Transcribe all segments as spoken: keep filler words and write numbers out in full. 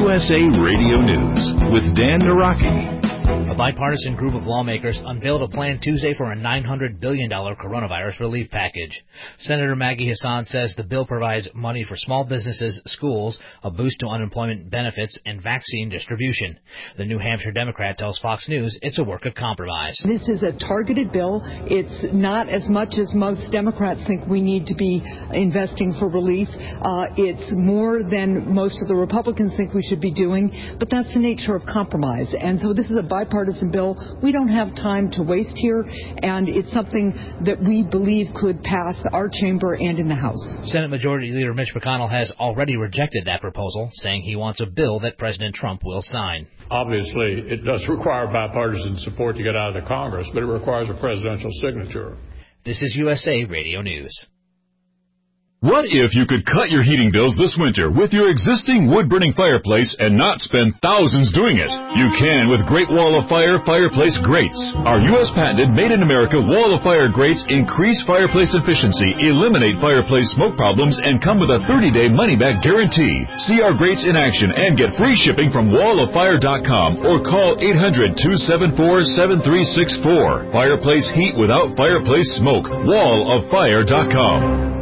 U S A Radio News with Dan Naraki. A bipartisan group of lawmakers unveiled a plan Tuesday for a nine hundred billion dollars coronavirus relief package. Senator Maggie Hassan says the bill provides money for small businesses, schools, a boost to unemployment benefits, and vaccine distribution. The New Hampshire Democrat tells Fox News it's a work of compromise. This is a targeted bill. It's not as much as most Democrats think we need to be investing for relief. Uh, it's more than most of the Republicans think we should be doing, but that's the nature of compromise. And so this is a bipartisan bill. We don't have time to waste here, and it's something that we believe could pass our chamber and in the House. Senate Majority Leader Mitch McConnell has already rejected that proposal, saying he wants a bill that President Trump will sign. Obviously, it does require bipartisan support to get out of the Congress, but it requires a presidential signature. This is U S A Radio News. What if you could cut your heating bills this winter with your existing wood-burning fireplace and not spend thousands doing it? You can with Great Wall of Fire Fireplace Grates. Our U S patented made-in-America Wall of Fire grates increase fireplace efficiency, eliminate fireplace smoke problems, and come with a thirty-day money-back guarantee. See our grates in action and get free shipping from wall of fire dot com or call eight hundred, two seven four, seven three six four. Fireplace heat without fireplace smoke. wall of fire dot com.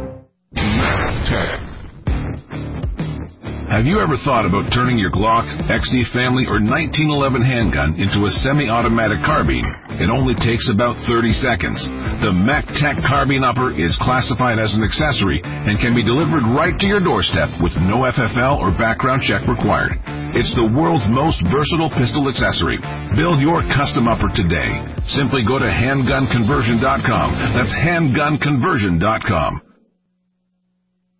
Have you ever thought about turning your Glock, X D Family, or nineteen eleven handgun into a semi-automatic carbine? It only takes about thirty seconds. The MacTech Carbine Upper is classified as an accessory and can be delivered right to your doorstep with no F F L or background check required. It's the world's most versatile pistol accessory. Build your custom upper today. Simply go to handgun conversion dot com. That's handgun conversion dot com.